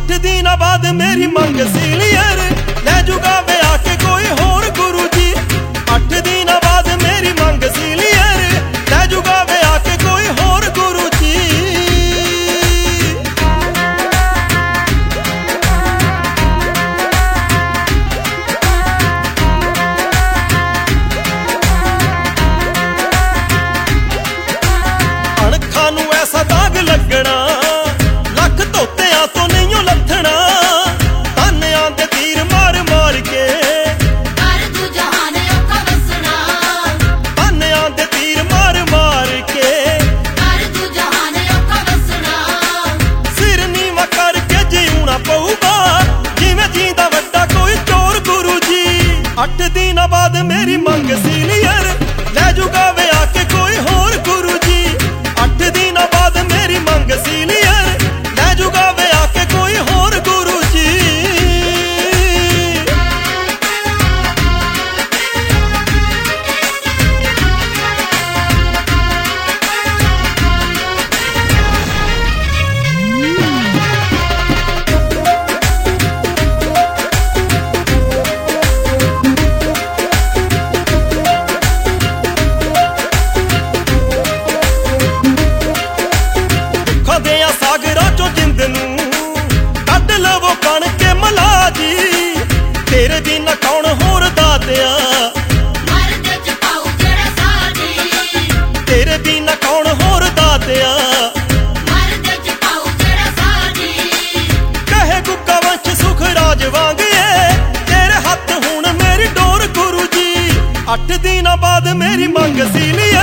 8 ਦਿਨਾਂ ਬਾਅਦ ਮੇਰੀ ਮੰਗ ਸੀ ਲੀਅਰ, ਲੈ ਜੂਗਾ ਵਿਆਹ ਕੇ ਕੋਈ ਹੋਰ ਗੁਰੂ ਜੀ। 8 ਦਿਨਾਂ ਬਾਅਦ ਮੇਰੀ ਮੰਗ ਸੀ ਲੀਅਰ, ਲੈ ਜੂਗਾ ਵਿਆਹ ਕੇ ਕੋਈ ਹੋਰ ਗੁਰੂ ਜੀ। ਅਣਖਾਂ ਨੂੰ ਐਸਾ ਦਾਗ ਲੱਗਣਾ, ਲੱਖ ਧੋਤਿਆਂ ਤੋਂ ਨਹੀਂ ਲੱਥਣਾ। ਤਾਨਿਆਂ ਦੇ ਤੀਰ ਮਾਰ ਮਾਰ ਕੇ ਕਰ ਤੂੰ ਜਹਾਨ ਔਖਾ ਵਸਣਾ। ਤਾਨਿਆਂ ਦੇ ਤੀਰ ਮਾਰ ਮਾਰ ਕੇ ਕਰ ਤੂੰ ਜਹਾਨ ਔਖਾ ਵਸਣਾ। ਸਿਰ ਨੀਵਾਂ ਕਰਕੇ ਜਿਉਣਾ ਪਊਗਾ, ਜਿਵੇਂ ਜੀਂਦਾ ਵੱਡਾ ਕੋਈ ਚੋਰ ਗੁਰੂ ਜੀ। 8 ਦਿਨਾਂ ਬਾਅਦ ਮੇਰੀ ਮੰਗ ਸੀ ਲੀਅਰ, ਲੈ ਜੂਗਾ ਵਿਆਹ ਕੇ ਕੋਈ ਹੋਰ ਗੁਰੂ ਜੀ। 8 ਦਿਨਾਂ ਬਾਅਦ ਮੇਰੀ ਮੰਗ ਸੀ ਲੀਅਰ, ਲੈ ਜੂਗਾ ਵਿਆਹ ਕੇ ਕੋਈ ਹੋਰ ਗੁਰੂ ਜੀ। ਦੁੱਖਾਂ ਦੇ ਆ ਸਾਗਰਾਂ ਚੋਂ ਜਿੰਦ ਨੂੰ ਕੱਢ ਲਵੋ ਬਣ ਕੇ ਮਲਾ ਜੀ। ਤੇਰੇ ਬਿਨਾਂ ਕੌਣ ਹੋਰ ਦਾਤਿਆ, ਮਰਦ ਚ ਪਾਉ ਜਿਹੜਾ ਸਾਜੀ। ਤੇਰੇ ਬਿਨਾਂ ਕੌਣ ਹੋਰ ਦਾਤਿਆ। ਮਰਦ ਚ ਪਾਉ ਜਿਹੜਾ ਸਾਜੀ। ਕਹੇ ਗੁੱਗਾ ਵੰਸ਼ ਸੁਖ ਰਾਜ ਵਾਂਗ ਏ, ਤੇਰੇ ਹੱਥ ਹੁਣ ਮੇਰੀ ਡੋਰ ਗੁਰੂ ਜੀ। 8 ਦਿਨਾਂ ਬਾਅਦ ਮੇਰੀ ਮੰਗ ਸੀ ਲੀਅਰ,